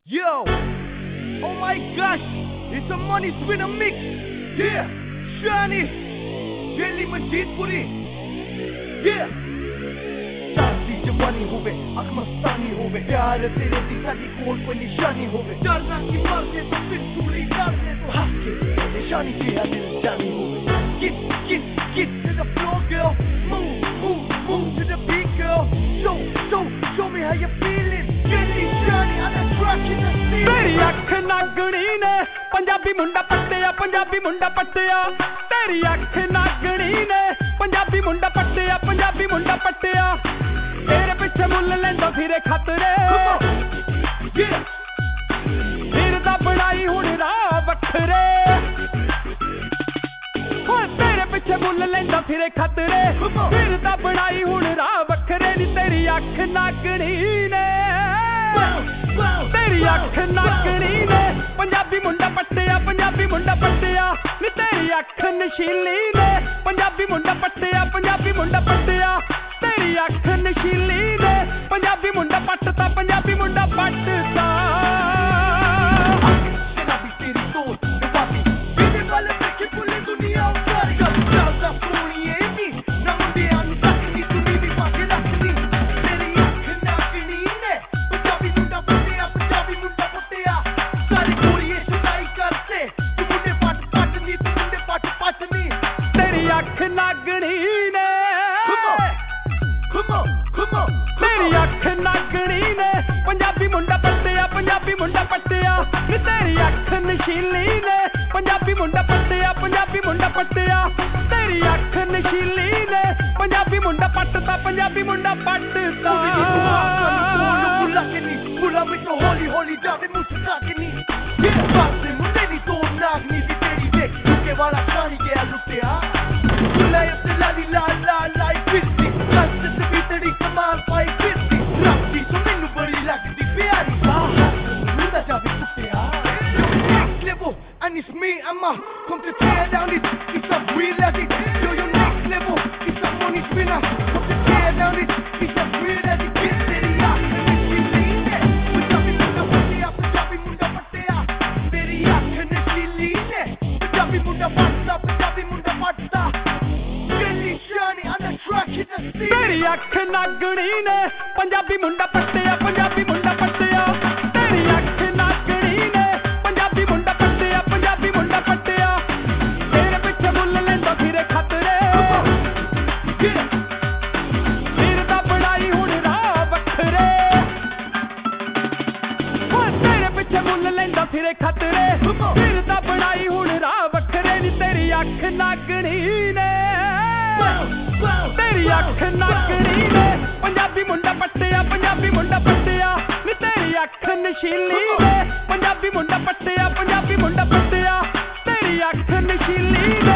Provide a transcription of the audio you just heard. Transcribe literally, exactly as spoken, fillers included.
Yo, oh my gosh, it's a money spinner mix. Yeah, Shani, Jelly Majid Puri. Yeah. साथी जवानी होवे, आँख मस्तानी होवे, प्यार तेरे दी साडी कोल कोई निशानी होवे, डरना की मर दे तो फिर चूड़ी डाल दे तो हंस के निशानी तेरा दिल जानी होवे. Get, get, get to the floor, girl. Move, move, move to the beat, girl. Show, show, show me how you feeling. Jelly Shani on the track in the scene. तेरी अख नागणी ने पंजाबी मुंडा पट्टिया, पंजाबी मुंडा पट्टिया. तेरी अख नागणी ने पंजाबी मुंडा पट्टिया, पंजाबी मुंडा पट्टिया. तेरे पिछे मुल लेंदा फिरे खतरे. फिर दा बनाई हुण राह वखरे. तेरे पिछे मुल लेंदा फिरे खतरे. फिर दा बनाई हुण राह वखरे. नी तेरी अख नागणी ने, तेरी अख नागणी ने पंजाबी मुंडा पट्टिया, पंजाबी मुंडा पट्टिया. नी तेरी अख नशीली ने पंजाबी मुंडा पट्टिया, पंजाबी मुंडा पट्टिया. तेरी अख नशीली ने पंजाबी मुंडा पट्टता, पंजाबी मुंडा पट्टता. शराबी तेरी सोच नवाबी मेरे वाले देखे पूरी दुनिया उतार कर चलता सोनिए नी ना मुंडे आनु तकनी सुनी भी पाके रखनी. तेरी अख नागणी ने पंजाबी मुंडा पट्टिया, पंजाबी मुंडा पट्टिया. सारी गोरिये सुनाई करते तू मुंडे पट पटनी, तू मुंडे पट पटनी. तेरी अख नागणी ने, Come on, come on, तेरी अख नागणी ने पंजाबी मुंडा पट्टिया, पंजाबी मुंडा पट्टिया. नी तेरी अख नशीली ने पंजाबी मुंडा पट्टिया, पंजाबी मुंडा पट्टिया. तेरी अख नशीली ने पंजाबी मुंडा पट्टता, पंजाबी मुंडा पट्टता. Pull up in me, pull up with the holy, holy जावे मुस्कुरा के नी. ये बात से मुझे नहीं तो नागनी दी तेरी देख लुके वाला पानी गया लुटिया. बुलाए अपने लाली ला ला लाई फिरती. रस्ते से भीतरी कमाल पाई फिरती. रस्ती सो मैनू बड़ी लगदी प्यारी. मुंडा जावे लुटिया. Next level, and it's me and my come to tear down this. It's a real as it. Yo, yo, next level, it's a money spinner. Come to tear down this. It's a real as it. तेरी आँख नशीली ने पंजाबी मुंडा पट्टिया, पंजाबी मुंडा पट्टिया. तेरी आँख नशीली ने पंजाबी मुंडा पट्टता, पंजाबी मुंडा पट्टता. Jelly Shani on the track in the scene. तेरी अख नागणी ने पंजाबी मुंडा पट्टिया, पंजाबी मुंडा पट्टिया. तेरी अख नागणी ने पंजाबी मुंडा पट्टिया, पंजाबी मुंडा पट्टिया. तेरे पिछे मुल लेंदा फिरे खतरे. फिर दा बनाई हुण राह वखरे. तेरे पिछे मुल लेंदा फिरे खतरे. फिर दा बनाई हुण राह वखरे. नी तेरी अख नागणी ने, तेरी अख नागणी ने पंजाबी मुंडा पट्टिया, पंजाबी मुंडा पट्टिया. नी तेरी अख नशीली ने पंजाबी मुंडा पट्टिया, पंजाबी मुंडा पट्टिया. तेरी अख नशीली